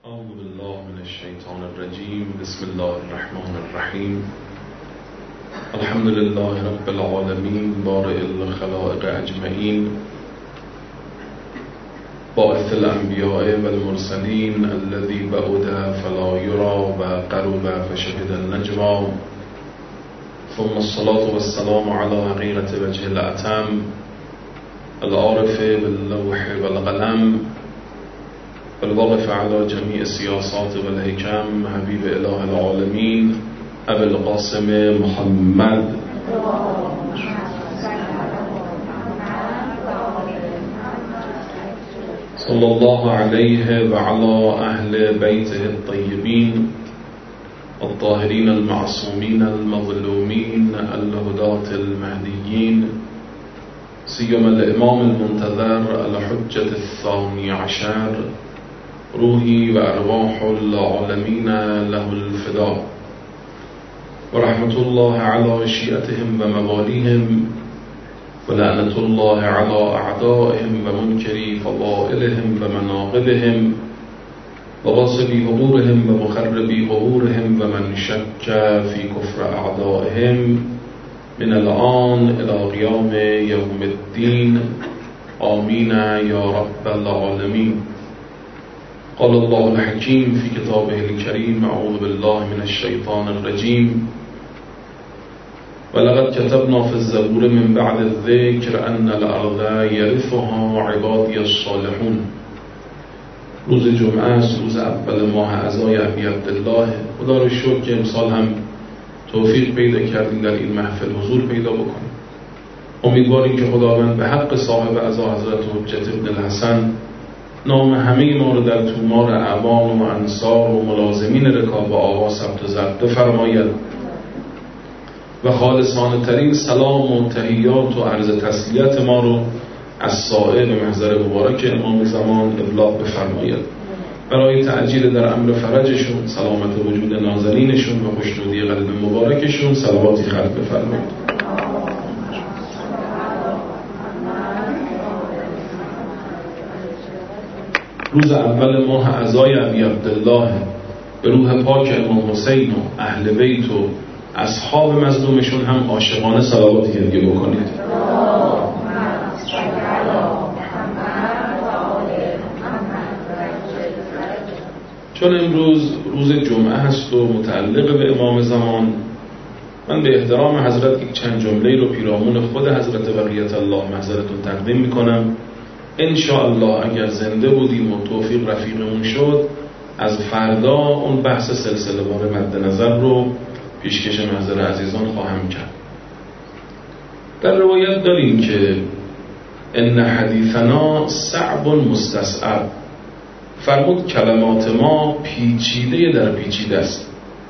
أعوذ بالله من الشيطان الرجيم. بسم الله الرحمن الرحيم. الحمد لله رب العالمين بارئ الخلائق أجمعين باعث الأنبياء والمرسلين الذي بعد فلا يرى وقرب فشهد النجوى، ثم الصلاة والسلام على حقيقة وجه الأتم العارف باللوح والقلم والواقف على جميع السياسات والحكم حبيب إله العالمين أبي القاسم محمد صلى الله عليه وعلى أهل بيته الطيبين الطاهرين المعصومين المظلومين الهداة المهديين، سيما الإمام المنتظر الحجة الثاني عشر روحي وأرواح العالمين له الفداء، ورحمة الله على شيعتهم ومواليهم، ولعنة الله على أعدائهم ومنكري فضائلهم ومناقبهم وغاصبي حضورهم ومخربي ظهورهم ومن شك في كفر أعدائهم من الآن إلى قيام يوم الدين، آمين يا رب العالمين. قال الله الحكيم في كتابه الكريم: أعوذ بالله من الشيطان الرجيم. ولقد كتبنا في الزبور من بعد الذكر أن الأرض يرثها عبادي الصالحون. روز جمعه است، روز اول ماه عزای ابی عبدالله. خدا رو شکر که امسال هم توفیق پیدا کردیم در این محفل حضور پیدا بکنیم. امیدواریم که خداوند به حق صاحب عزا حضرت حجت ابن الحسن نام همه ما رو در تومار اعوان و انصار و ملازمین رکاب و آقا ثبت و ضبط بفرماید و خالصانه ترین سلام و تحیات و عرض تسلیت ما رو از سائر به محضر مبارک امام زمان ابلاغ بفرماید. برای تعجیل در امر فرجشون، سلامت وجود ناظرینشون و خوشنودی قلب مبارکشون صلواتی خلق بفرماید. روز اول ماه عزای ابی عبدالله به روح پاک امام حسین و اهل بیت و اصحاب مظلومشون هم عاشقانه صلواتی هدیه بکنید. چون امروز روز جمعه هست و متعلق به امام زمان، من به احترام حضرت یک چند جمله رو پیرامون خود حضرت بقیت الله محضرتون تقدیم میکنم. انشاءالله اگر زنده بودیم و توفیق رفیقمون شد، از فردا اون بحث سلسله وار مد نظر رو پیشکش محضر عزیزان خواهم کرد. در روایت داریم که ان حدیثنا صعب مستصعب، فرمود کلمات ما پیچیده در پیچیده است.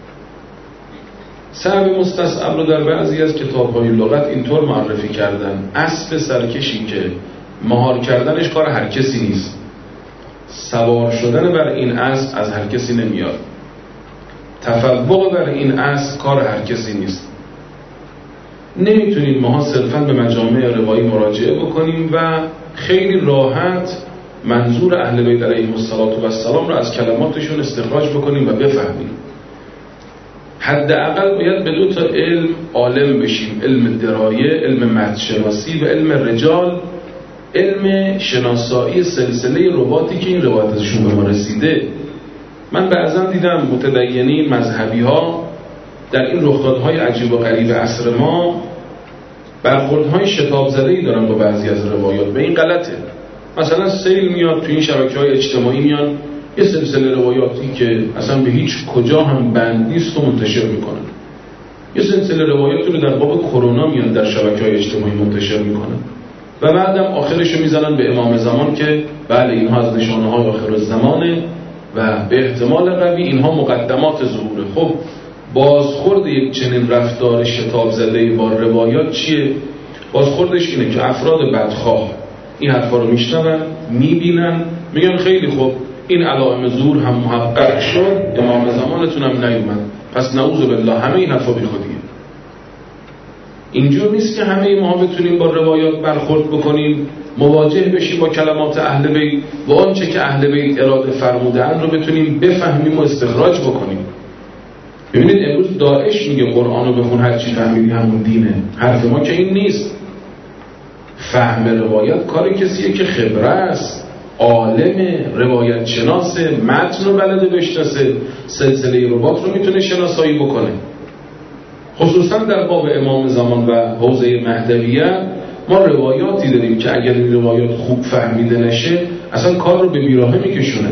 صعب مستصعب رو در بعضی از کتاب‌های لغت اینطور معرفی کردن: اسب سرکشی که مهار کردنش کار هر کسی نیست، سوار شدن بر این اسب از هر کسی نمیاد، تفوق بر این اسب کار هر کسی نیست. نمیتونیم ماها صرفاً به مجامع روایی مراجعه بکنیم و خیلی راحت منظور اهل بیت علیهم السلام را از کلماتشون استخراج بکنیم و بفهمیم. حداقل باید به دو تا علم عالم بشیم: علم درایه، علم متن‌شناسی و علم رجال، علم شناسایی سلسله رواتی که این روایت ازشون به ما رسیده. من بعضا دیدم متدینین مذهبی ها در این رخدادهای عجیب و غریب عصر ما برخوردهای شتاب زده‌ای دارن با بعضی از روایات. به این غلطه. مثلا سیل میاد تو این شبکه‌های اجتماعی، میان یه سلسله روایاتی که اصلا به هیچ کجا هم بند نیست و منتشر میکنن. یه سلسله روایاتی رو در باب کرونا میان در شبکه‌های اجتماعی منتشر میکنن و بعدم آخرش رو میزنن به امام زمان که بله اینها از نشانه‌های آخر الزمانه و به احتمال قوی اینها مقدمات ظهوره. خب بازخورد یک چنین رفتار شتاب زده با روایات چیه؟ بازخوردش اینه که افراد بدخواه این حرفا رو میشنون، میبینن، میگن خیلی خوب این علائم ظهور هم محقق شد، امام زمانتون هم نیومد، پس نعوذ بالله همه این حرفا بیخودیه. اینجور نیست که همه ما بتونیم با روایات برخورد بکنیم، مواجه بشیم با کلمات اهل بیت و آنچه که اهل بیت اراده فرمودن رو بتونیم بفهمیم و استخراج بکنیم. ببینید امروز داعش میگه قرآن رو بخون هر چی فهمیدی همون دینه. حرف ما که این نیست. فهم روایت کار کسیه که خبره است، عالم، روایت شناسه، متن رو بلده بشناسه، سلسله رباط رو میتونه شناسایی بکنه. خصوصا در باب امام زمان و حوزه مهدویه ما روایاتی داریم که اگر این روایات خوب فهمیده نشه اصلا کار رو به بیراهه میکشونه.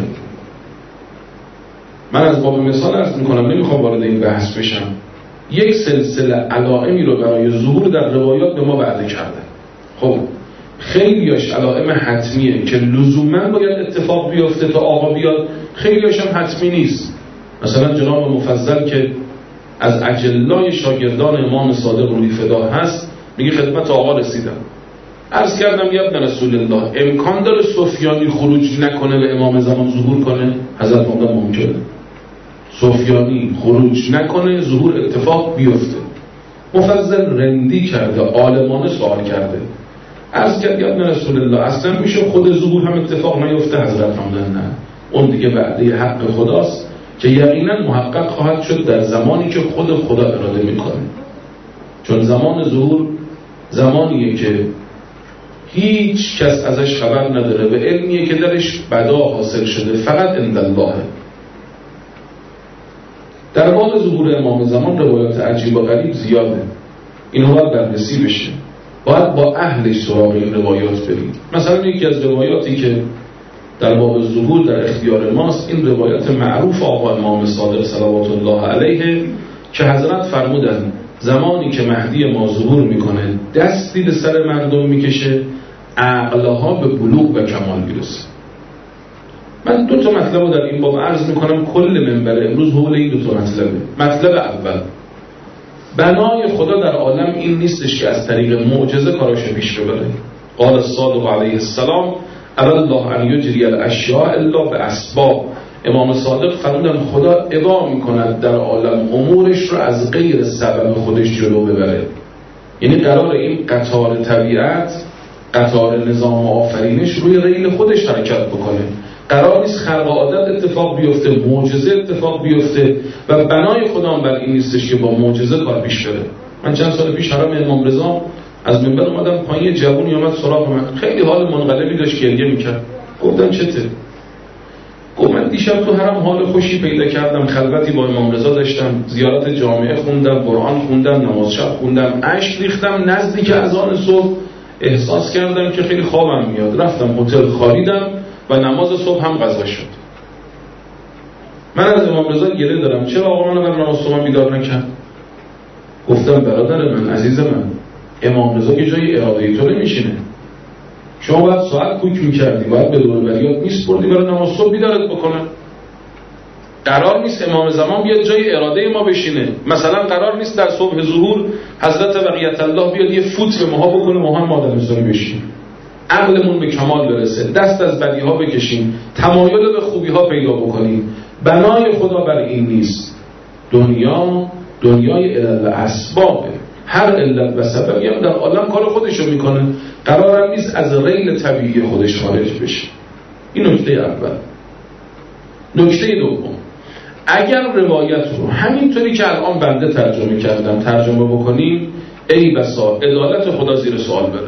من از باب مثال عرض میکنم، نمیخوام وارد این بحث بشم. یک سلسله علائمی رو برای ظهور در روایات به ما وعده کردن. خب خیلیاش علائم حتمیه که لزوما باید اتفاق بیفته تا آقا بیاد، خیلیاش هم حتمی نیست. مثلا جناب مفضل که از اجلای شاگردان امام صادق روحی فدا هست میگه خدمت آقا رسیدم، عرض کردم یا ابن رسول الله امکان داره سفیانی خروج نکنه به امام زمان ظهور کنه؟ حضرت فرمودن ممکنه. سفیانی خروج نکنه ظهور اتفاق بیفته. مفضل رندی کرده، عالمانه سوال کرده، عرض کرد یا ابن رسول الله اصلا میشه خود ظهور هم اتفاق نیفته؟ حضرت فرمودن نه، اون دیگه وعده حق خداست که یقینا محقق خواهد شد در زمانی که خود خدا اراده میکنه. چون زمان ظهور زمانیه که هیچ کس ازش خبر نداره و علمیه که درش بدا حاصل شده فقط عند الله. در باب ظهور امام زمان روایات عجیب و غریب زیاده، اینها باید بررسی بشه، باید با اهلش سراغ این روایات بریم. مثلا یکی از روایاتی که در باب ظهور در اختیار ماست این روایات معروف آقا امام صادق صلوات الله علیه که حضرت فرمودن زمانی که مهدی ما ظهور میکنه دستی به سر مردم میکشه عقلها به بلوغ و کمال میرسه. من دو تا مطلب رو در این باب عرض میکنم، کل منبر امروز حول این دو تا مطلبه. مطلب اول، بنای خدا در عالم این نیستش که از طریق معجزه کاراشو پیش ببره. قال الصادق علیه السلام ابى الله ان یجری الاشیاء الا باسباب. امام صادق فرمودن خدا ابا میکند در عالم امورش رو از غیر سبب خودش جلو ببره. یعنی قرار این قطار طبیعت، قطار نظام آفرینش روی ریل خودش حرکت بکنه. قرار نیست خلق عادت اتفاق بیفته، معجزه اتفاق بیفته و بنای خدا بر این نیستش که با معجزه کار پیش بره. من چند سال پیش حرم امام رضا از منبر اومدم پایین، جوونی اومد سراغ من، خیلی حال منقلبی داشت، گریه میکرد. گفتم چته؟ گفت من دیشب تو حرم حال خوشی پیدا کردم، خلوتی با امام رضا داشتم، زیارت جامعه خوندم، قرآن خوندم، نماز شب خوندم، اشک ریختم، نزدیک اذان صبح احساس کردم که خیلی خوابم میاد، رفتم هتل خالیدم و نماز صبح هم قضا شد. من از امام رضا گله دارم، چرا آقا منو برای نماز صبح بیدار نکرد؟ گفتم برادر من، عزیز من، امام رضا که جای اراده تو نمیشینه. شما باید ساعت کوک میکردی، باید به دور بریات میسپردی برای نماز صبح بیدارت بکنن. قرار نیست امام زمان بیاد جای اراده ما بشینه. مثلا قرار نیست در صبح ظهور حضرت بقیت الله بیاد یه فوت به ماها بکنه، ما هم آدم حسابی بشیم، عقلمون به کمال برسه، دست از بدی ها بکشیم، تمایل به خوبی ها پیدا بکنیم. بنای خدا بر این نیست. دنیای علل اسبابه، هر علت و سببی هم در عالم کار خودشو میکنه، قرار هم نیست از ریل طبیعی خودش خارج بشه. این نکته اول. نکته دوم، اگر روایت رو همینطوری که الان بنده ترجمه کردم ترجمه بکنیم، ای بسا عدالت خدا زیر سوال بره.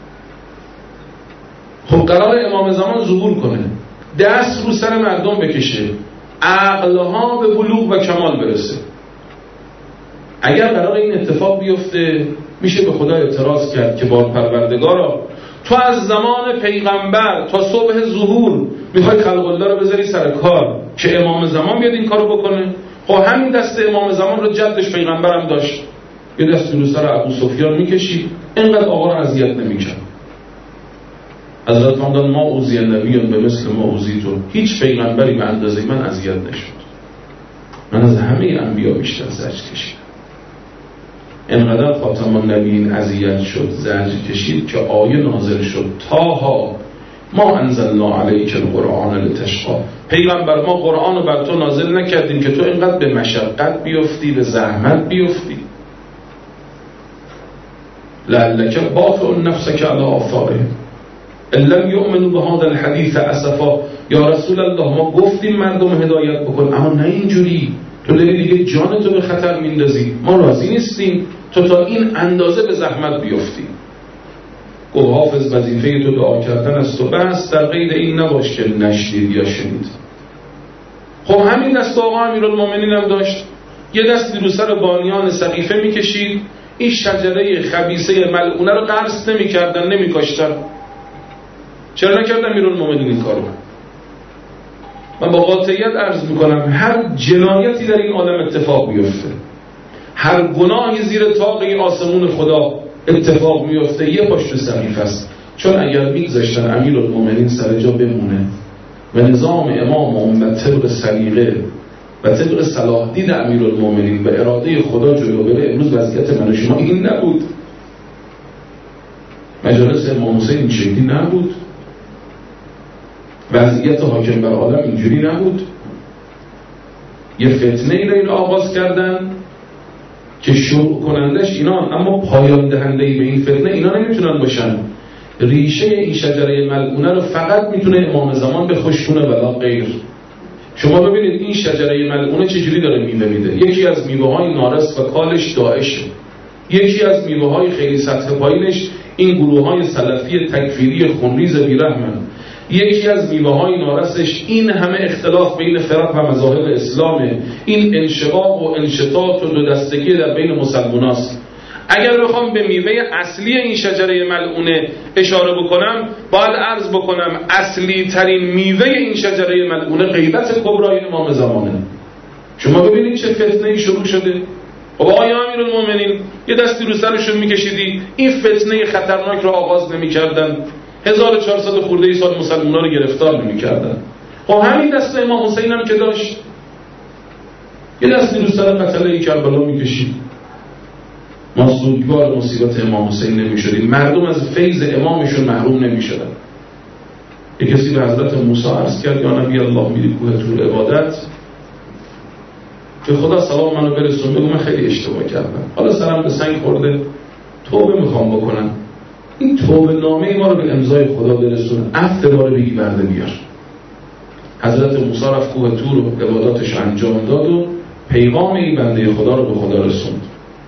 خب قرار امام زمان ظهور کنه، دست رو سر مردم بکشه، عقلها به بلوغ و کمال برسه. اگر قرار این اتفاق بیفته میشه به خدا اعتراض کرد که با پروردگارا تو از زمان پیغمبر تا صبح ظهور میخوای خلق الله رو بذاری سر کار که امام زمان بیاد این کارو بکنه؟ خب همین دست امام زمان رو جدش پیغمبرم داشت، یه دستی رو سر ابو سفیان میکشید، اینقدر آقا رو اذیت نمیکرد. حضرت فرمودن ما اوذی نبیون به مثل ما اوذیتو، هیچ پیغمبری به اندازه من اذیت نشد. من از همه انبیا بیشتر زجر کشیدم. انقدر خاتم النبیین اذیت شد، زجر کشید که آیه نازل شد طه ما انزلنا علیک القرآن لتشقی. پیغمبر ما قرآن رو بر تو نازل نکردیم که تو اینقدر به مشقت بیفتی، به زحمت بیفتی. لعلک باخع نفسک علی آثارهم ان لم یؤمنوا بهذا الحدیث اسفا. یا رسول الله ما گفتیم مردم هدایت بکن، اما نه اینجوری، تو داری دیگه جانتو به خطر میندازی، ما راضی نیستیم تو تا این اندازه به زحمت بیفتی. گفت حافظ وظیفه تو دعا کردن است و بس، در غیر این نباش که نشنید یا شنید. خب همین دست آقا امیرالمومنین هم داشت، یه دستی رو سر بانیان سقیفه میکشید، این شجره خبیثه ملعونه رو قرض نمیکردن، نمیکاشتن. چرا نکردن امیرالمومنین این کارو؟ من با قاطعیت عرض میکنم هر جنایتی در این عالم اتفاق بیفته، هر گناهی زیر طاق آسمون خدا اتفاق میفته، یه پاش تو سقیفه است. چون اگر میگذاشتن امیرالمومنین سر جا بمونه و نظام امام و امت طبق سلیقه و طبق صلاح دید امیرالمومنین به اراده خدا جلو بره، امروز وضعیت من و شما این نبود، مجالس امام حسین این شکلی نبود، وضعیت حاکم بر عالم اینجوری نبود. یه فتنه ای رو این آغاز کردن که شروع کنندش اینان، اما پایان دهنده‌ای به این فتنه اینا نمیتونن باشن. ریشه این شجره ملعونه رو فقط میتونه امام زمان به خشکونه ولا غیر. شما ببینید این شجره ملعونه چجوری داره میوه میده. یکی از میوه‌های نارس و کالش داعشه، یکی از میوه‌های خیلی سطح پایینش این گروه‌های سلفی تکفیری خونریز بیرحمن، یکی از میوه‌های نارسش این همه اختلاف بین فرق و مذاهب اسلامه، این انشقاق و انشطاط و دو دستگی در بین مسلماناست. اگر بخوام به میوه اصلی این شجره ملعونه اشاره بکنم، باید عرض بکنم اصلی ترین میوه این شجره ملعونه غیبت کبرای امام زمانه. شما ببینید چه فتنه‌ای شروع شده. خب آقای امیرالمومنین یه دستی رو سرشون میکشیدی، این فتنه خطرناک رو آغاز نمی‌کردن، 1400 خورده سال مسلمان‌ها رو گرفتار نمی‌کردن. خب همین دست امام حسین هم که داشت، یه دستی رو سر قتله کربلا میکشید، ما سوگوار مصیبت امام حسین نمی‌شدیم، مردم از فیض امامشون محروم نمی‌شدن. یک کسی به حضرت موسی عرض کرد یا نبی الله میری کوه طور عبادت، به خدا سلام منو برسون، بگو من خیلی اشتباه کردم، حالا سرم به سنگ خورده، توبه میخوام بکنم. این توبه نامه ما رو به امضای خدا برسون، عفو ما رو بگی برده بیار. حضرت موسی رفت کوه طور و عباداتش انجام داد و پیغام این بنده خدا رو به خدا رسوند.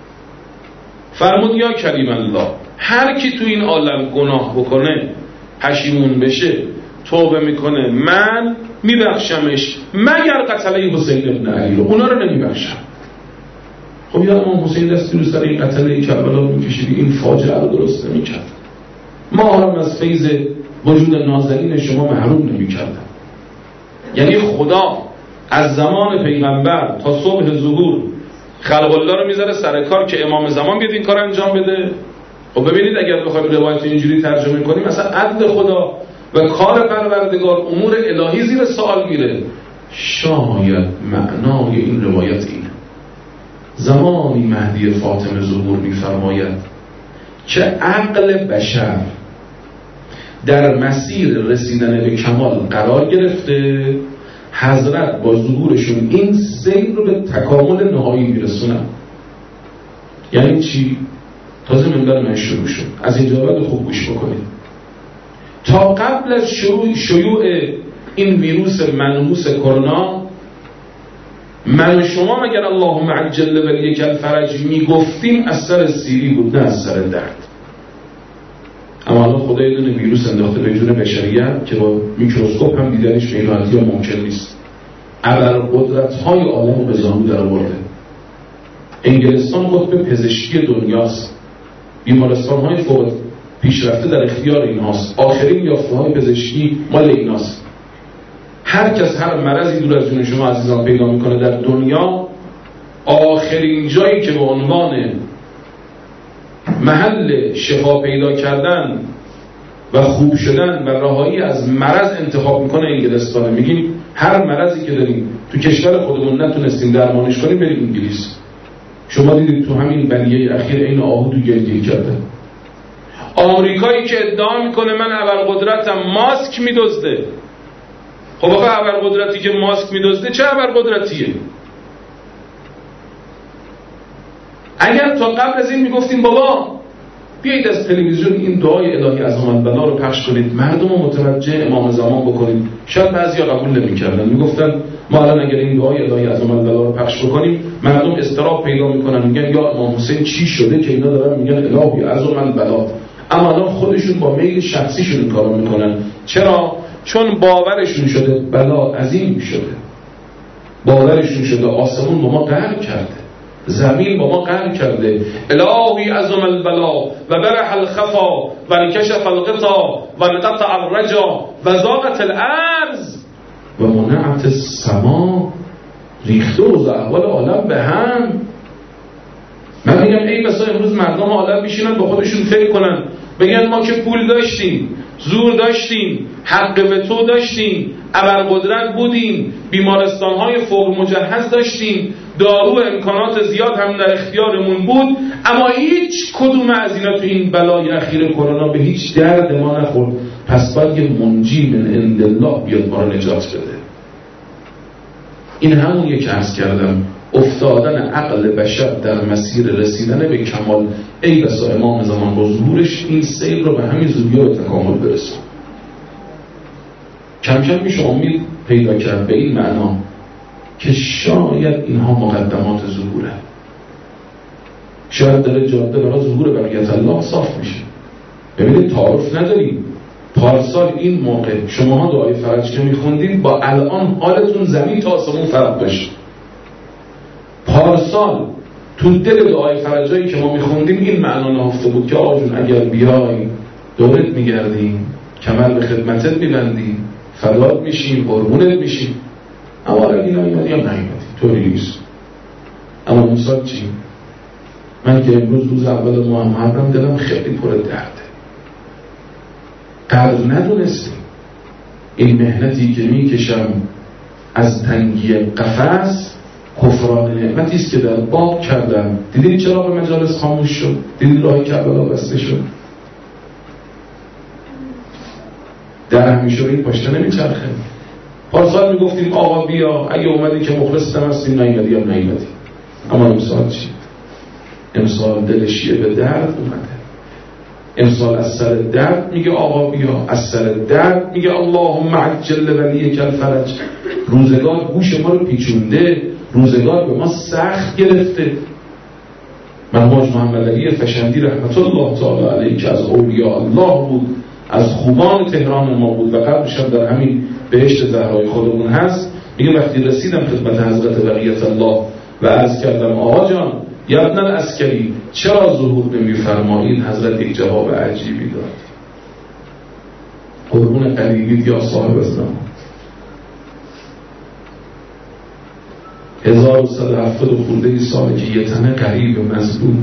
فرمود یا کریم الله، هر کی تو این عالم گناه بکنه پشیمون بشه توبه میکنه من میبخشمش، مگر قتله حسین ابن علی رو، اونا رو نمیبخشم. خب یا امام حسین دستی رو سر این قتله کربلا میکشیدی، این فاجعه رو درست نمیکرد، ما هم از فیض وجود نازنین شما محروم نمیکردم. یعنی خدا از زمان پیغمبر تا صبح ظهور خلق الله رو میذاره سر کار که امام زمان بیاد این کار انجام بده. خب ببینید اگر بخوایم روایت اینجوری ترجمه کنیم، مثلا عدل خدا و کار پروردگار، امور الهی زیر سوال میره. شاید معنای این روایت اینه. زمانی مهدی فاطمه ظهور میفرماید که عقل بشر در مسیر رسیدن به کمال قرار گرفته، حضرت با ظهورشون این سیر رو به تکامل نهایی میرسونن. یعنی چی؟ تازه منبر من شروع شد، از اینجا بعد خوب گوش بکنید. تا قبل از شیوع این ویروس منحوس کرونا، من شما مگر اللهم عجل ولیک الفرج میگفتیم از سر سیری بود، نه از سر درد. اما الان خدا یه دونه ویروس انداخته به جون بشریت که با میکروسکوپ هم دیدنش به این راحتی ممکن نیست. ابرقدرت‌های عالم رو به زانو در آورده. انگلستان قطب پزشکی دنیاست، بیمارستان‌های فوق پیشرفته در اختیار اینهاست، آخرین یافته‌های پزشکی مال ایناست. هر کس هر مرضی دور از جون شما عزیزان پیدا میکنه در دنیا، آخرین جایی که به عنوان محل شفا پیدا کردن و خوب شدن و رهایی از مرض انتخاب میکنه انگلستانه. میگیم هر مرضی که داریم تو کشور خودمون نتونستیم درمانش کنیم بریم انگلیس. شما دیدید تو همین بلیه اخیر این آهو تو گلگیر کرده. آمریکایی که ادعا میکنه من ابرقدرتم، ماسک میدزده. خب آقا ابرقدرتی که ماسک میدزده چه ابرقدرتیه؟ اگر تا قبل از این میگفتیم بابا بیایید از تلویزیون این دعای الهی عظم البلا رو پخش کنید، مردم رو متوجه امام زمان بکنید. شاید بعضیا قبول نمی‌کردن، میگفتن ما الان اگر این دعای الهی عظم البلا رو پخش بکنیم مردم اضطراب پیدا میکنن، میگن یا امام حسین چی شده که اینا دارن میگن الهی عظم البلا. اما الان خودشون با میل شخصیشون این کارو میکنن. چرا؟ چون باورشون شده بلا عظیم شده، باورشون شده آسمون با ما قهر کرده، زمین با ما قهر کرده. الهی عظم البلا و برح الخفا و انکشف الغطا و انقطع الرجا و ضاقت الارض و منعت السما. ریخته و احوال عالم به هم. من میگم ای بسا امروز مردم عالم بشینن با خودشون فکر کنن، بگن ما که پول داشتیم، زور داشتیم، حق وتو داشتیم، ابرقدرت بودیم، بیمارستان‌های فوق مجهز داشتیم، دارو امکانات زیاد هم در اختیارمون بود، اما هیچ کدوم از اینا تو این بلای اخیر کرونا به هیچ درد ما نخورد. پس باید یه منجی من عند الله بیاد ما رو نجات بده. این همونیه که عرض کردم، افتادن عقل بشر در مسیر رسیدن به کمال. ای بسا امام زمان با ظهورش این سیر رو به همین زودی به تکامل برسون. کم کم میشه امید پیدا کرد به این معنا که شاید اینها مقدمات ظهوره، شاید داره جاده برای ظهور بقیت الله صاف میشه. ببینید تعارف نداریم. پارسال این موقع شماها دعای فرج که میخوندید با الان حالتون زمین تا آسمون فرق داشت. پارسال تو دل دعای فرجایی که ما میخوندیم این معنا نهفته بود که آقا جون اگر بیای دورت میگردیم، کمر به خدمتت میبندیم، فدات میشیم، قربونت میشیم. اما اگر اینا ایمدی هم نایمدی طوری نیست. اما مثال چی؟ من که امروز روز اول ماه محرم دلم خیلی پر درده. قدر ندونستیم این مهنتی که میکشم از تنگی قفس کفران نعمتی است که در باب کردم. دیدید چرا به مجالس خاموش شد؟ دیدید راه کربلا بسته شد؟ در همیشه این پشته نمیچرخه. پارسال میگفتیم آقا بیا، اگه اومدی که مخلصتم هستیم، نیومدی یا نیومدی. اما امسال چی؟ امسال دلشیه به درد اومده. امسال از سر درد میگه آقا بیا، از سر درد میگه اللهم عجل ولیک الفرج. روزگار گوش ما رو پیچونده، روزگار به ما سخت گرفته. مرحوم محمد علی فشندی رحمت الله تعالی علیه که از اولیاء الله بود، از خوبان تهران ما بود و قبلش هم در همین بهشت زهرای خودمون هست، میگه وقتی رسیدم خدمت حضرت بقیت الله و عرض کردم آقا جان یا ابن العسکری چرا ظهور نمی‌فرمایید؟ حضرت یک جواب عجیبی داد. قربون قریبید یا صاحب زمان. 1170 خورده ساله که یه تنه قریب مظلومه.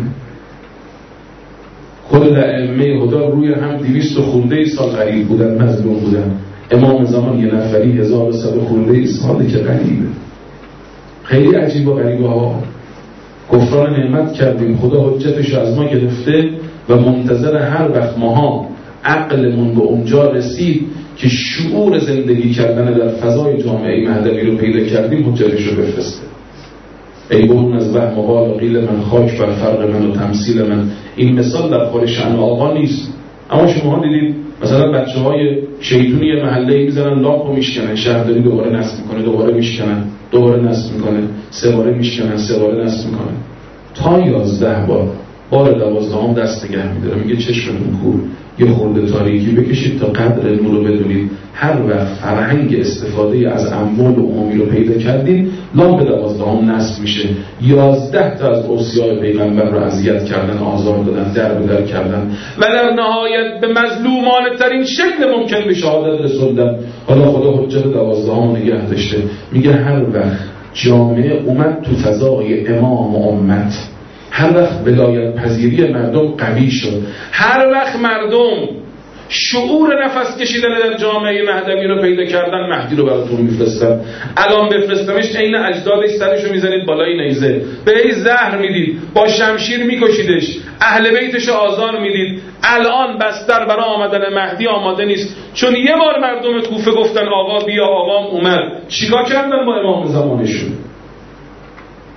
کل ائمه هدا روی هم 200 خورده سال قریب بودن، مظلوم بودن. امام زمان یه نفری 1100 خورده ساله که قریبه. خیلی عجیب و غریبه ها. کفران نعمت کردیم، خدا حجتش از ما گرفته و منتظر هر وقت ماها عقلمون به اونجا رسید که شعور زندگی کردن در فضای جامعه مهدوی رو پیدا کردیم حجتش رو بفرسته. ای برون از وهم و قال و قیل من خاک بر فرق من و تمثیل من. این مثال در خور شأن آقا نیست. اما شما دیدید مثلا بچه های شیطونی یه محله میزنن لامپ رو میشکنن، شهرداری دوباره نصب میکنه، دوباره میشکنن، دوباره نصب میکنه، 3 باره میشکنن، 3 باره نصب میکنه تا 11 بار. بار 12ام دست نگه میداره، میگه چشمتون کور، یه خورده تاریکی بکشید تا قدر نور رو بدونید. هر وقت فرهنگ استفاده از اموال عمومی رو پیدا کردید، لامپ 12ام نصب میشه. 11 تا از اوصیاء پیغمبر رو اذیت کردن، آزار دادن، در به در کردن و در نهایت به مظلومانه ترین شکل ممکن به شهادت رسوندن. حالا خدا حجت 12ام نگه داشته، میگه هر وقت جامعه اومد تو فضای امام و امت، هر وقت ولایت پذیری مردم قوی شد، هر وقت مردم شعور نفس کشیدن در جامعه مهدوی رو پیدا کردن، مهدی رو براتون میفرستم. الان بفرستمش عین اجدادش سرشو میزنید بالای نیزه، به زهر میدید، با شمشیر میکشیدش، اهل بیتش آزار میدید. الان بستر برای آمدن مهدی آماده نیست، چون یه بار مردم کوفه گفتن آقا بیا، آقام اومد. چیکار کردن با امام زمانشون؟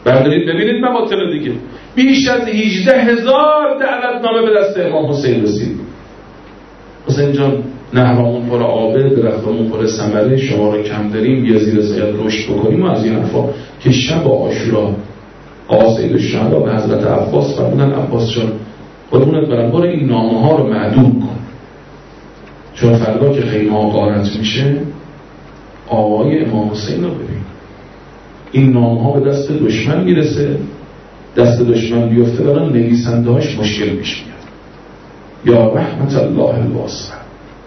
بردارید ببینید مقاتل دیگه. بیش از 18,000 دعوتنامه به دست امام حسین رسید. حسین جان نهرامون پر آبه، درختمون پر ثمره، شما رو کم داریم، بیا زیر سایت رشد بکنیم و از این حرفا که شب عاشورا آقا سید الشهدا به حضرت عباس فرمودن عباس جان قربونت برم برو این نامه ها رو معدوم کن، چون فردا که خیمه ها غارت میشه آقای امام حسین رو ببین، این نامه ها به دست دشمن میرسه، دست دشمن بیفته برن نویسنده هاش مشکل پیش میاد. یا رحمت الله الواسعه.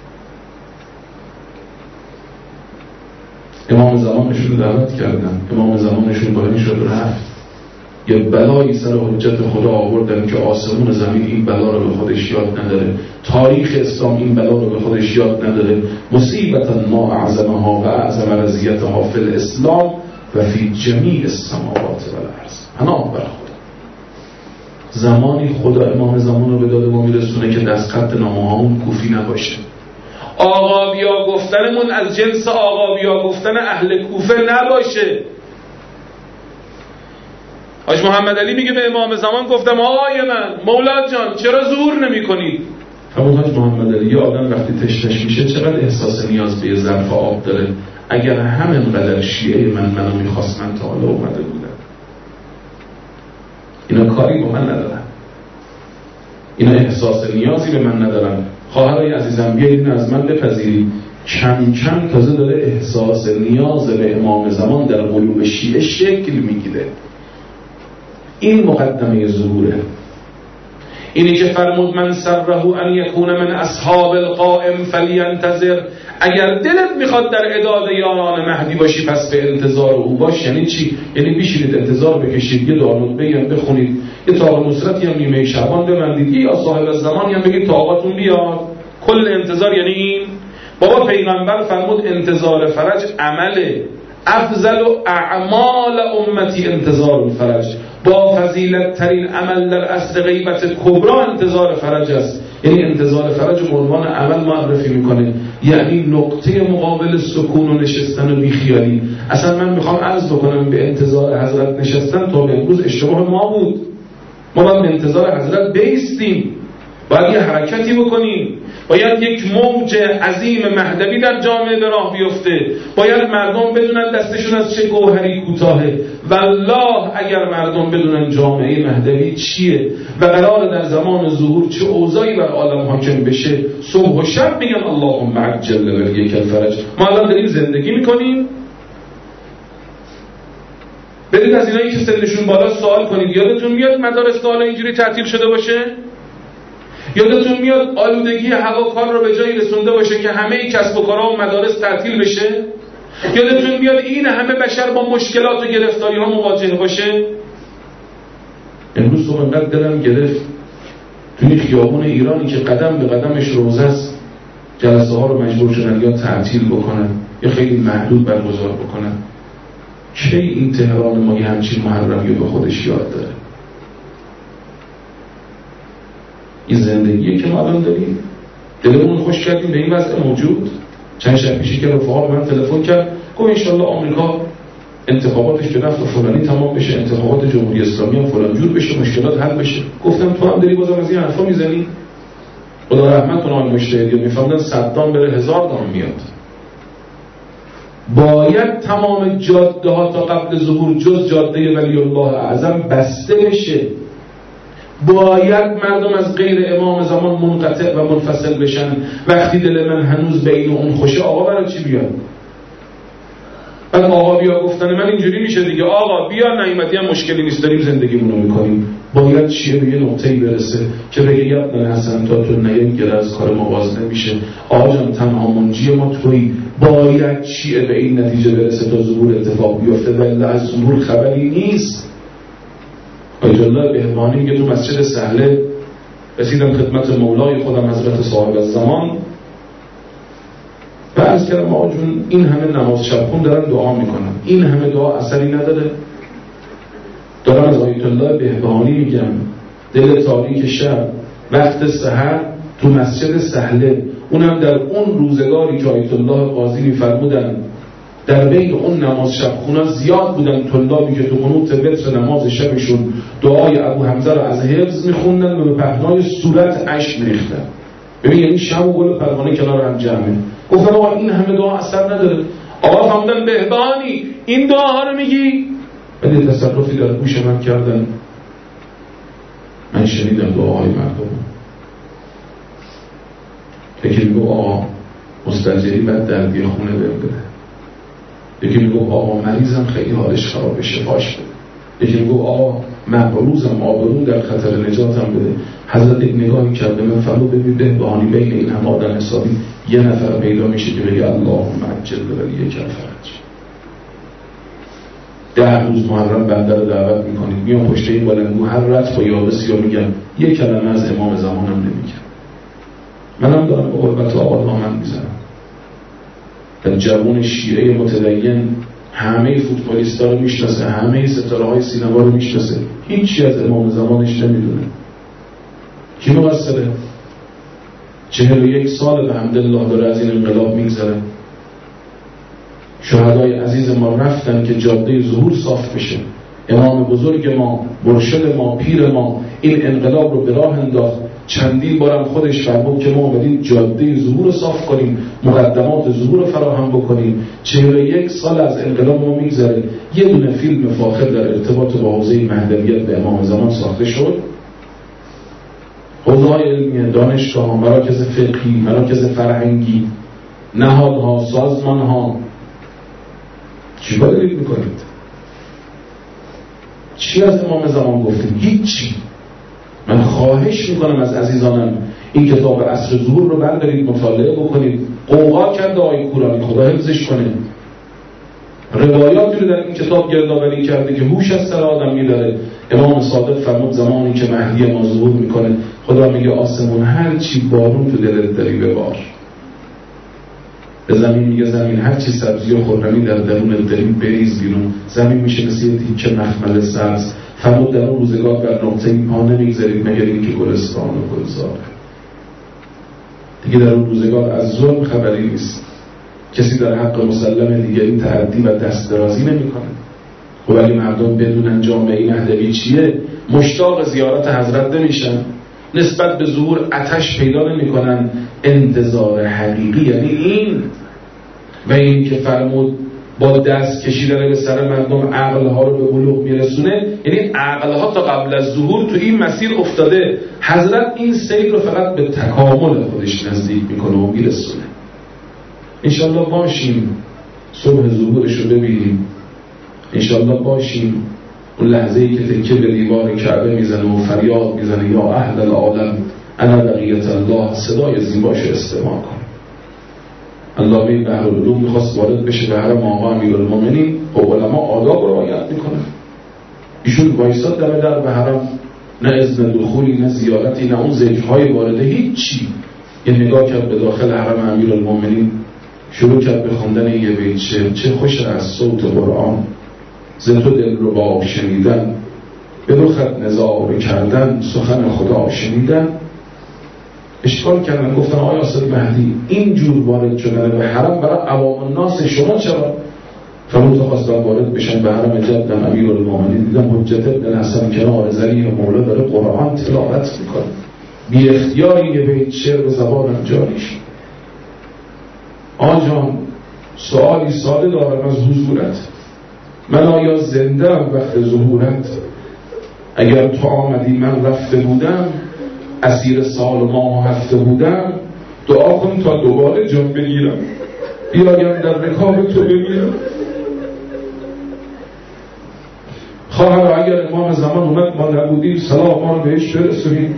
امام زمانشون دعوت کردن، امام زمانشون بلند شد رفت، یه بلایی سر حجت خدا آوردن که آسمون زمین این بلا رو به خودش یاد نداره، تاریخ اسلام این بلا رو به خودش یاد نداره. مصیبت ما اعظمها و اعظم رضیتها فی الاسلام و فی جمیع السماوات و الارض. پناه بر خدا. زمانی خدا امام زمان رو به داد ما میرسونه که دست خط نامه هامون کوفی نباشه. آقا بیا گفتنمون از جنس آقا بیا گفتن اهل کوفه نباشه. حاج محمد علی میگه به امام زمان گفتم آقای من مولا جان چرا ظهور نمی کنید؟ همون حاج محمد علی یه آدم وقتی تشنش میشه چقدر احساس نیاز به یه ظرف آب داره. اگر همینقدر شیعه منو میخواست من تا حالا اومده بودم. اینا کاری با من ندارن، اینا احساس نیازی به من ندارن. خواهرای عزیزم بیایید از من بپذیرید کم کم تازه داره احساس نیاز به امام زمان در قلوب شیعه شکل میگیره. این مقدمه ظهوره. اینی که فرمود من سره ان یکون من اصحاب القائم فلینتظر. اگر دلت میخواد در اعداد یاران مهدی باشی پس به انتظار او باش. یعنی چی؟ یعنی بشینید انتظار بکشید، یه دارنطبه‌ای هم بخونید، یه طاق نصرتی هم نیمه شعبان ببندید، یا صاحب زمانی هم بگید طاقتون بیاد. کل انتظار یعنی این. بابا پیغمبر فرمود انتظار فرج عمله، افضل و اعمال امتی انتظار الفرج. با فضیلت ترین عمل در اصل غیبت کبرا انتظار فرج است. یعنی انتظار فرج به عنوان عمل معرفی میکنه، یعنی نقطه مقابل سکون و نشستن و بیخیالی. اصلا من میخوام عرض بکنم به انتظار حضرت نشستن تا به امروز اشتباه ما بود. ما باید به انتظار حضرت بیستیم، باید یه حرکتی بکنیم، باید یک موج عظیم مهدوی در جامعه به راه بیفته، باید مردم بدونن دستشون از چه گوهری کوتاهه. والله اگر مردم بدونن جامعه مهدوی چیه و قرار در زمان ظهور چه اوضاعی بر عالم حاکم بشه، صبح و شب میگن اللهم عجل ولیک الفرج. ما الان داریم زندگی میکنیم. برید از اینایی که سنشون بالا سوال کنید. یادتون میاد مدارس تا حالا اینجوری تعطیل شده باشه؟ یادتون میاد آلودگی هوا کار رو به جایی رسونده باشه که همه کسب و کارها و مدارس تعطیل بشه؟ یادتون میاد این همه بشر با مشکلات و گرفتاری ها مواجه باشه؟ امروز صبح انقدر دلم گرفت توی خیابون ایرانی که قدم به قدمش روزه است، جلسه ها رو مجبور شدن یا تعطیل بکنن یا خیلی محدود برگزار بکنن. چه این تهران ما یه همچین محرمی به خودش یاد داره؟ این زندگیه که ما الان داریم. دلمون خوش کردیم به این وضع موجود. چند شب پیشی که رفقا به من تلفن کرد گفت انشالله آمریکا انتخاباتش به نفع فلانی تمام بشه، انتخابات جمهوری اسلامی هم فلان جور بشه، مشکلات حل بشه. گفتم تو هم داری بازم از این حرفا میزنی؟ خدا رحمت کنه آقای مجتهدی، میفهمدن صدام بره 1000 دام میاد. باید تمام جاده ها تا قبل ظهور جز جاده ولی الله اعظم بسته بشه. باید مردم از غیر امام زمان منقطع و منفصل بشن. وقتی دل من هنوز بین اون خوشه آقا برای چی بیاد؟ بعد آقا بیا گفتن من اینجوری میشه دیگه. آقا بیا نعمتی هم مشکلی نیست، داریم زندگیمونو میکنیم. باید چیه به یه نقطه‌ای برسه که بگه یبن حسن تا تو نیگره از کار ما باز نمیشه. آقا جان تنها منجی ما تویی. باید چیه به این نتیجه برسه تا ظهور اتفاق بیفته. ولی از ظهور خبری نیست. آیت الله بهبانی میگه تو مسجد سهله رسیدم خدمت مولای خودم حضرت صاحب الزمان و عرض کردم آقا جون این همه نماز شبخون دارن دعا میکنن، این همه دعا اثری نداره؟ دارم از آیت الله بهبانی میگم دل تاریک شب وقت سحر تو مسجد سهله، اونم در اون روزگاری که آیت الله قاضی میفرمودن در بین اون نماز شب خونا زیاد بودن طلابی که تو قنوت وتر نماز شبشون دعای ابو حمزه رو از حفظ میخوندن و به پهنای صورت اشک میریختن. ببین یعنی شب و گل پروانه کنار هم جمعه. گفتن آقا این همه دعا اثر نداره. آقا فهمیدن بهبانی این دعاها رو میگی؟ ولی تصرفی در گوش من کردن، من شنیدم دعاهای مردم. یکی میگو آقا مستجری بعد دردی خونه بده، یکی میگو آقا مریضم خیلی حالش خرابه شفاش بده، یکی میگو آقا مبروزم آبرو در خطر نجاتم بده. حضرت یک نگاهی کرده من فرمود ببین بهبانی بین این همه آدم حسابی یه نفر پیدا میشه که بگه اللهم عجل ولی فرج. 10 روز محرم بنده رو دعوت میکنید میام پشت این بلندگو هر رد با یابسی رو میگم یک کلمه از امام زمانم نمیگم. منم دارم به قربت آقا دامن میزنم. در جوان شیعه متدین همه فوتبالیستا رو میشناسه، همه ستاره های سینما رو میشناسه، هیچی از امام زمانش نمیدونه. کی مقصره؟ 41 سال به حمدالله داره از این انقلاب میگذره. شهدای عزیز ما رفتن که جاده ظهور صاف بشه. امام بزرگ ما، مرشد ما، پیر ما این انقلاب رو به راه انداخت. چندین بارم خودش فرمود که ما اومدیم جاده ظهور رو صاف کنیم، مقدمات ظهور رو فراهم بکنیم. 41 سال از انقلاب ما میگذره. یه دونه فیلم فاخر در ارتباط با حوزه مهدویت به امام زمان ساخته شد؟ حوزه‌های علمی، دانشگاه، مراکز فقهی، مراکز فرهنگی، نهادها، سازمانها، چیکار دارید میکنید؟ چی از امام زمان گفتیم؟ هیچی. من خواهش میکنم از عزیزانم این کتاب عصر ظهور رو بردارید مطالعه بکنید. قوقا کرده آقای کورانی خدا حفظش کنه. روایاتی رو در این کتاب گردآوری کرده که هوش از سر آدم میبره. امام صادق فرمود زمانی که مهدی ما ظهور میکنه خدا میگه آسمون هر چی بارون تو دلت داری ببار. به زمین میگه زمین هر چی سبزی و خرمی در درون داری بریز بیرون. زمین میشه مثل یه تیکه مخمل سبز. فرمود در اون روزگار بر نقطه این پا نمیگذارید مگر اینکه گلستان و گلزاره. دیگه در اون روزگار از ظلم خبری نیست. کسی در حق مسلم دیگری تعدی و دست درازی نمیکنه. خب اگه مردم بدونن جامعه مهدوی چیه مشتاق زیارت حضرت نمیشن، نسبت به ظهور آتش پیدا نمیکنن. انتظار حقیقی یعنی این. و این که فرمود با دست کشیدن به سر مردم عقلها رو به بلوغ میرسونه، یعنی عقلها تا قبل از ظهور تو این مسیر افتاده. حضرت این سیر رو فقط به تکامل خودش نزدیک میکنه و میرسونه. انشالله باشیم صبح ظهورش رو ببینیم. انشالله باشیم اون لحظه‌ای که تکیه به دیوار کعبه میزنه و فریاد میزنه یا اهل العالم انا بقیت الله، صدای زیباش استماع کن. علامه بحرالعلوم میخواست وارد بشه به حرم آقا امیرالمومنین و علما آداب رو رعایت میکنن. ایشون وایساد در به حرم، نه اذن دخولی نه زیارتی نه اون ذکرهای وارده هیچی. یه نگاه کرد به داخل حرم امیرالمومنین، شروع کرد به خواندن یه بیت شعر. چه خوش از صوت قرآن ز تو دل رو با شنیدن، به رخت نظاره کردن سخن خدا شنیدن. اشکال کردن گفتن آیا سید مهدی این جور وارد شدن به حرم برای عوام الناس شما چرا؟ فرمود خواستن وارد بشن به حرم جدم امیرالمومنین، دیدم حجت ابن حسن کنار زلیح مولا داره قرآن تلاوت میکنه. بی اختیاری یه بیت شعر به زبانم جاری شد. آجان سوالی ساده دارم از حضورت، من آیا زنده ام وقت ظهورت؟ اگر تو آمدی من رفته بودم، اسیر سال و ماه و هفته بودم، دعا کن تا دوباره جان بگیرم، بیایم در رکاب تو بمیرم. خواهر اگر امام زمان اومد ما نبودیم سلام ما رو بهش برسونیم،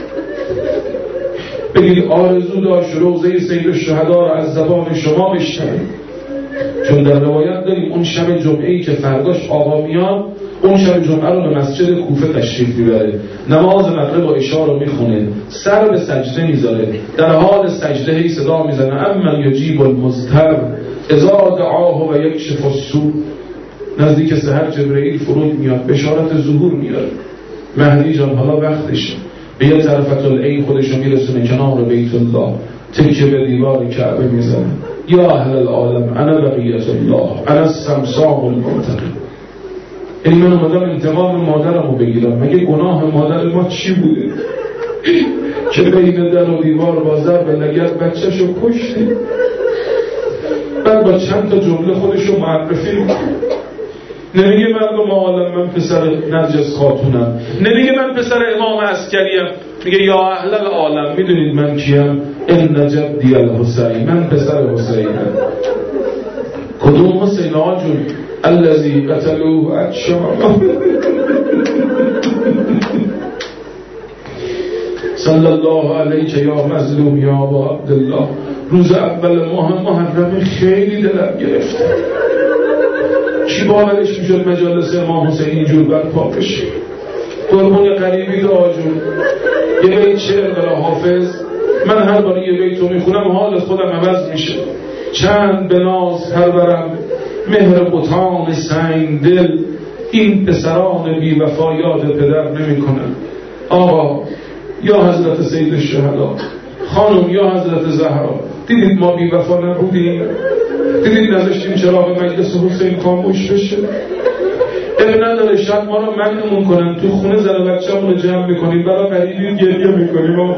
بگید آرزو داشت روضه سید الشهدا رو از زبان شما بشنویم. چون در روایت داریم اون شب جمعه‌ای که فرداش آقا میاد، اون شب جمعه رو به مسجد کوفه تشریف میبره، نماز مغرب و عشا رو میخونه، سر به سجده میذاره، در حال سجده هی صدا میزنه اما یجیب المضطر اذا دعاه و یکشف السوء. نزدیک سحر جبرئیل فرود میاد، بشارت ظهور میاد. مهدی جان حالا وقتشه. به یه طرفت العین خودشو میرسونه کنار بیت الله، تکیه به دیوار کعبه میزنه، یا اهل العالم انا بقیت الله انا السمسام المنتقم. این من اومدم انتقام مادرمو بگیرم. مگه گناه مادر ما چی بوده که بین در و دیوار با ضرب لگد بچه‌شو کشته؟ بعد با چند تا جمله خودشو معرفی نمیگه مردم عالم من پسر نرجس خاتونم، نمیگه من پسر امام عسکریم، میگه یا اهل العالم میدونید من کیم؟ ان جدی الحسین، من پسر حسینم. کدوم حسین آقا جون؟ الذی قتلوه عطشانا. صلی الله علیک یا مظلوم یا ابا عبدالله. روز اول ماه محرم خیلی دلم گرفته. کی باورش میشد مجالس امام حسین اینجور برپا بشه؟ قربون قریبی دعا جون. یه بیت شعر برای حافظ، من هر بار یه بیت رو میخونم حال خودم عوض میشه. چند به ناز پرورم مهر بطان سنگ دل، این پسران بی وفا یاد پدر نمی کنن. آقا یا حضرت سید الشهدا، خانم یا حضرت زهرا، دیدید ما بی وفا نبودیم؟ دیدید نذاشتیم چراغ مجلس حسین خاموش بشه؟ اب نداره شب ما رو منعمون کنن، تو خونه زن و بچه‌مون رو جمع میکنیم، برای قریبی گریه میکنیم. آقا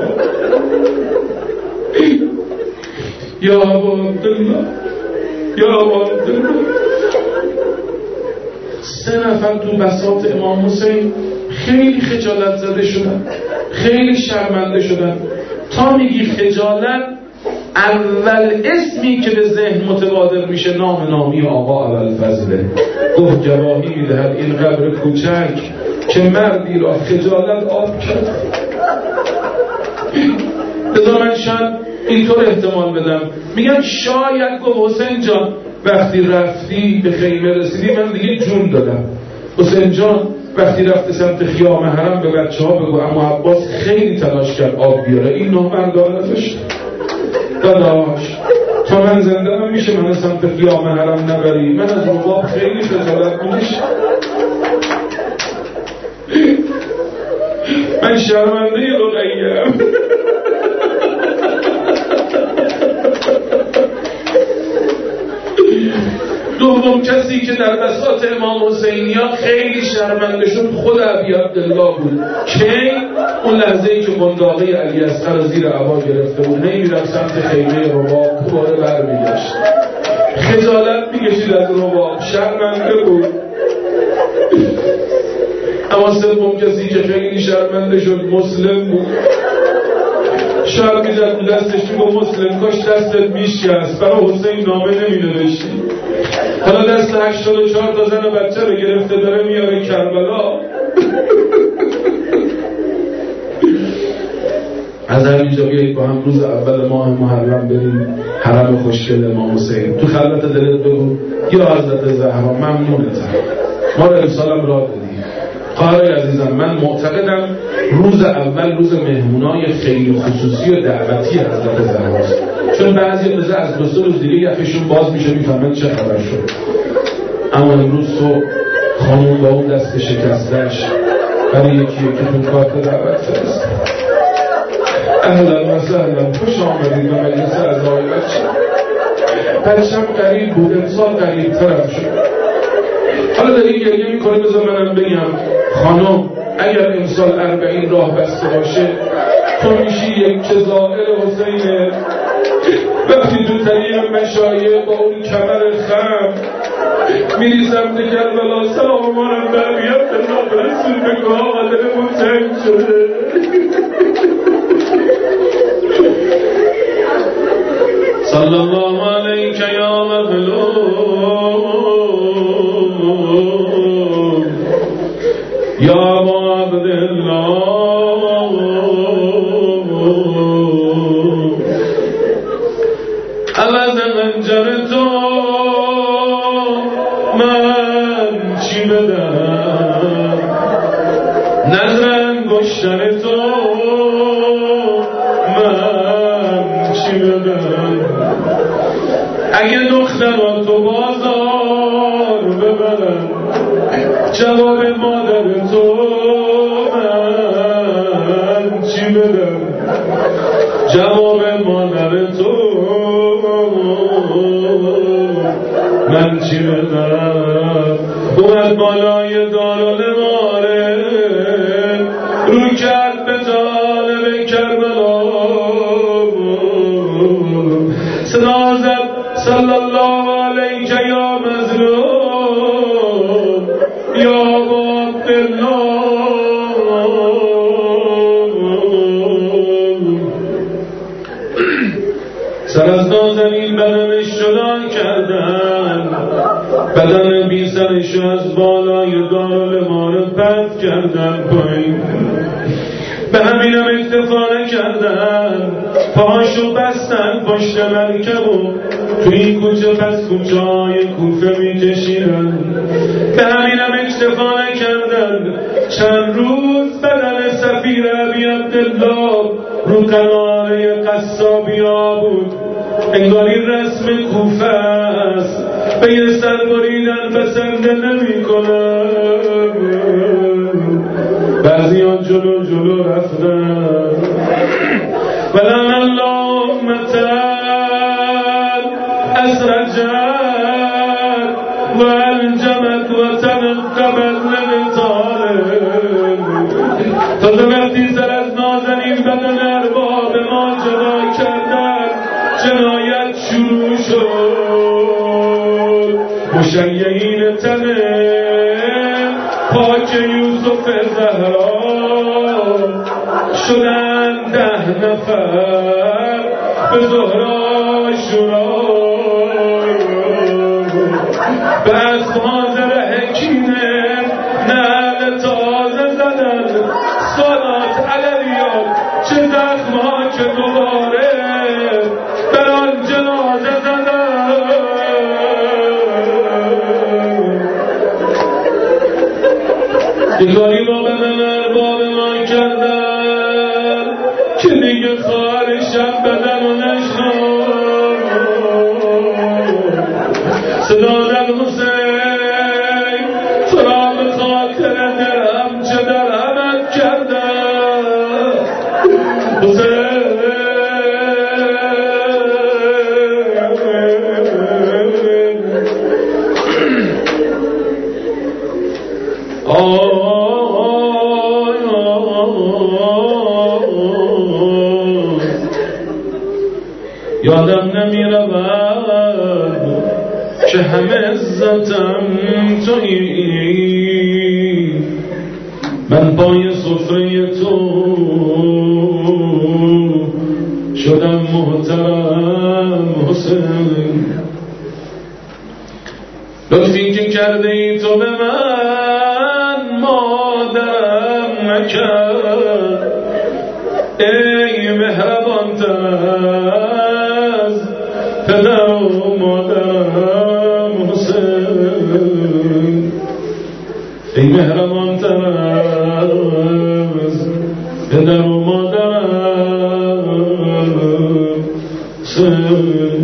یا ابا عبدالله، یا ابا عبدالله. 3 نفر تو بساط امام حسین خیلی خجالت زده شدن، خیلی شرمنده شدن. تا میگی خجالت، اول اسمی که به ذهن متبادر میشه نامی آقا ابوالفضله. گفت گواهی میدهد این قبر کوچک که مردی را خجالت آب کرد. لذا من شاید اینطور احتمال بدم، میگم شاید گفت حسین جان وقتی رفتی به خیمه رسیدی من دیگه جون دادم. حسین جان وقتی رفتی سمت خیام حرم به بچه ها بگو اما عباس خیلی تلاش کرد آب بیاره، این نامردانه داشت. داداش تا من زنده هم میشه من سمت خیام حرم نبری؟ من از رباب خیلی خجالت میشه. من شرمنده رقیه‌ام. دوم کسی که در بساط امام حسینیا خیلی شرمنده شد خود ابی عبدالله بود. که اون لحظه‌ای که قنداقه علی اصغر زیر عبا گرفته بود، نمی‌رفت سمت خیمه رباب، دوباره برمیگشت، خجالت می‌کشید از رباب، شرمنده بود. اما سوم کسی که خیلی شرمنده شد مسلم بود. شاید می‌زد دستش میگه مسلم کاش دستت میشکست، برای حسین نامه نمی‌نوشتی. حالا دست 84 تا زن و بچه رو گرفته داره میاره کربلا. از همینجا بیایید با هم روز اول ماه محرم بریم حرم خوشگل امام حسین. تو خلوت دلت بگو یا حضرت زهرا ممنونتم، ما رو امسالم راه دادی. قاری عزیزم، من معتقدم روز اول روز مهمونای خیلی خصوصی و دعوتی حضرت زهراست، چون بعضی از 2 روز دیگه یخشون باز میشه میفهمن چه خبر شد. اما امروز تو خانوم با اون دست شکستش برای یکی تو کارت دعوت فرست. اهلا و سهلا، خوش آمدید به مجلس اعضای بچه‌م قریب بود، امسال قریب ترم شد. حالا داری گریه میکنه، بذار منم بگم خانم اگر امسال 40 راه بسته باشه تو میشی یک جزائر حسینه. وقتی تو تریم مشایه با اون کمر خم میری سمت کربلا سلام آرم برمیاد به رسول بگو آقا دلمون تنگ شده. صلی الله علیک یا مظلوم یا ابا عبدالله. عوض منجر تو من چی بدم؟ نظرن گشتن تو من چی بدم؟ اگه دختراتو بازار ببرن جواب مادر تو من چی بدم؟ جواب مادر تو بالای دارالمارد رو کرد به جانب کربلا صدا زد صلی الله علیک یا مظلوم یا ابا عبدالله سر از نازنین بدنش جدا کردن بدن بی سرش از بالای دارالمارد پرت کردن پایین به همینم اکتفا نکردن پاشو بستن پشت مرکب و تو این کوچه پس کوچه های کوفه میکشیدن به همینم اکتفا نکردن چند روز بدن سفیر ابی عبدالله رو قناره قصابیا بود انگاری رسم کوفه است به یه سر بریدن بسنده نمی کنن بعضی ها جلو جلو رفتن ولن الله متن اسرجت و الجمت و تنقبت لبطالب تازه وقتی سر از نازنین بدن ارباب ما جدا کردن جنایت شروع شد مشیعین تنه پاک یوسف زهرا شدن 10 نفر به زهرا شورا به اسبان حکینه نعل تازه زدن صلات علویات چه زخمها که دوباره در آن جنازه زدن یکاری با بدن ارباب ما کردن که دیگه خارشم بدن و نشنم صدا در حسین تو را به خاطر درهم چه درهمت کردن حسین یادم نمی رود که همه عزتم تویی من پای سفره تو شدم محترم حسین لطفی که کرده ای تو به من مادرم نکرد ای مهربان تر پدر و مادرم حسین ای مهربان تر از پدر و مادرم حسین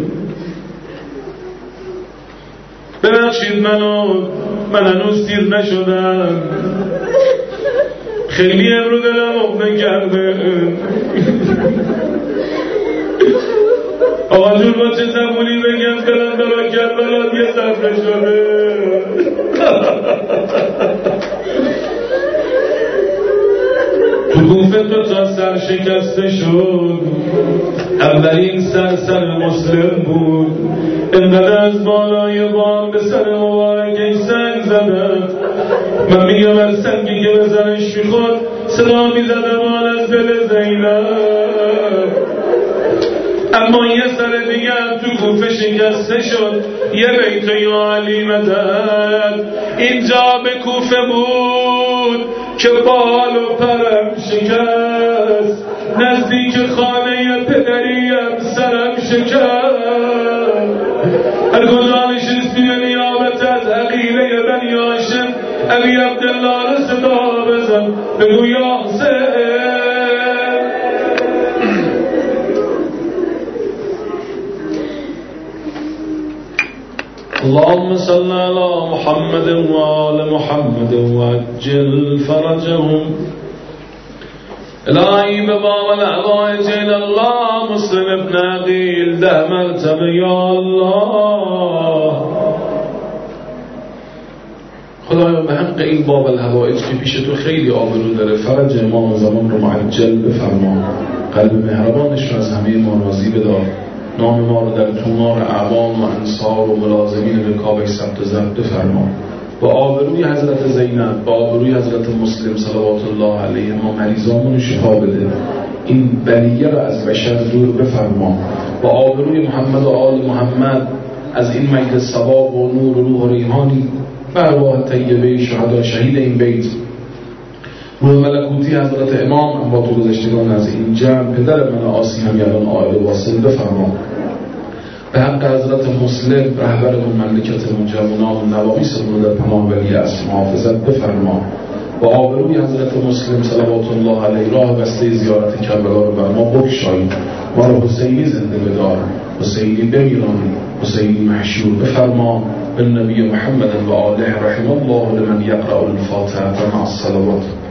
ببخشید من هنوز دیر نشدم خیلی امرو دلم عقده کرده آقا جون با چه زبونی بگم برم برا کربلات یه صفحه شده تو کوفه تو تا سر شکسته شد اولین سر مسلم بود انقدر از بالای بام به سر مبارکش سنگ زدن من میگم از سنگی که به زنش میخورد صدا میزدم آن از دل زینب اما یه سر دیگه هم تو کوفه شکسته شد یه بیت یا علی مدد اینجا به کوفه بود که بال و پرم شکست نزدیک خانه پدریم سرم شکست هر کجا نشستی به نیابت از عقیله بنی هاشم ابی عبدالله رو صدا بزن بگو یا حسین اللهم صل على محمد وآل محمد وعجل فرجهم الهی به باب العوائج الله مسلم ابن عقیل 10 مرتبه یا الله خدایا به حق این باب الهوائج که پیش تو خیلی آبرو داره، فرج امام زمان رو معجل بفرما، قلب مهربانش رو از همه ما راضی بدار، نام ما رو در تومار اعوام و انصار و ملازمین رکابش ثبت و ضبط بفرما. با آبروی حضرت زینب، با آبروی حضرت مسلم صلوات الله علیه ما مریضامون شفا بده، این بلیه رو از بشر دور بفرما. با آبروی محمد و آل محمد از این مجلس ثواب و نور و روح و ریحانی بر ارواح طیبه شهدا شهید این بیت، روح ملکوتی حضرت امام اموات و گذشتگان از این جمع، پدر من آسی همیان آل واصل بفرما. به حق حضرت مسلم رهبر مملکت جوانان و نوامیس رو در پناه ولی اصل محافظت بفرما. با آبروی حضرت مسلم صلوات الله علیه راه بسته زیارت کربلا رو بر ما بگشای، ما رو حسینی زنده بدار، حسینی بمیران، حسینی محشور بفرما. بالنبی محمد و آله رحم الله لمن یقرأ الفاتحه مع الصلوات.